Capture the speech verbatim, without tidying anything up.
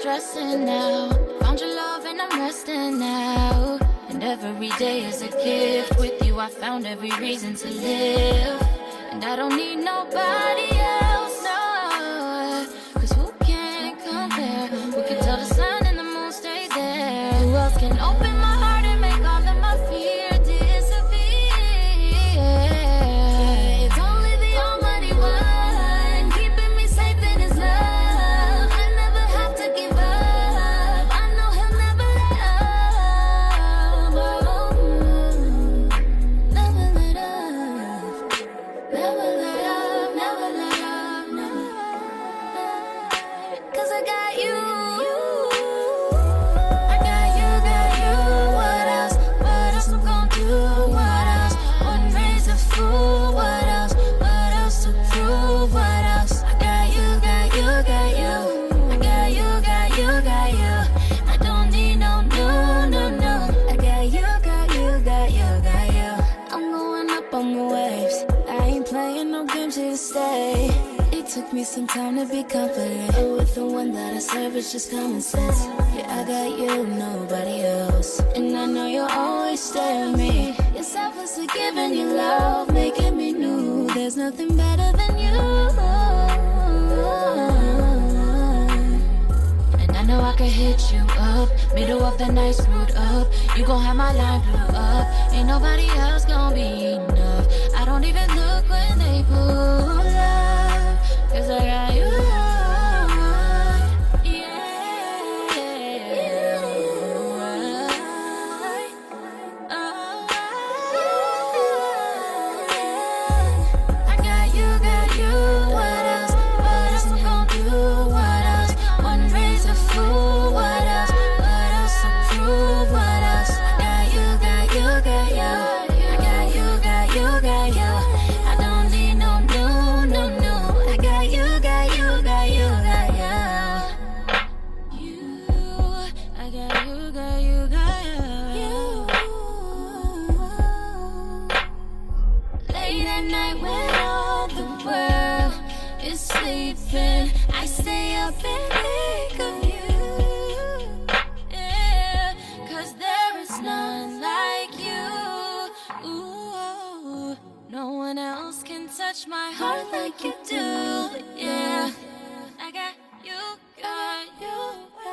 stressing now. Found your love and I'm resting now. And every day is a gift. With you I found every reason to live. And I don't need nobody else, no. Cause who can compare? We can tell the sun and the moon stay there. Who else can open my heart and make all of my fear disappear? It's only the Almighty One keeping me safe in His love. I never have to give up. I know He'll never let up. Oh, never let up. Never let up. Never let up. Never. Cause I got you. I got you, got you. What else? What else I'm gon' do? What else? Wouldn't raise a fool. What else? What else to prove? What else? I got you, got you, got you. I got you, got you, got you. I don't need no new, no, no. I got you, got you, got you, got you. I'm going up on the waves. I ain't playing no games here to stay. It took me some time to be confident, but with the one that I serve, it's just common sense. Yeah, I got you, nobody else. And I know you'll always stay with me. You're selfless to giving your love, making me new. There's nothing better than you. And I know I can hit you up, middle of the night screwed up. You gon' have my line blew up. Ain't nobody else gon' be enough. I don't even look when they pull up, cause I got you. I got you, got you. What else? What else I'm gon' do? What else? Wouldn't raise a fool. What else? What else to prove? What else? I got you, got you, got you. I got you, got you, got you. I don't need no new, no, no. I got you, got you, got you, got you. You, I got you, got you, got you. Late at night when all the world is sleeping, I stay up and think of you. Yeah, cause there is none like you. Ooh, no one else can touch my heart like you do. Yeah, I got you, got you.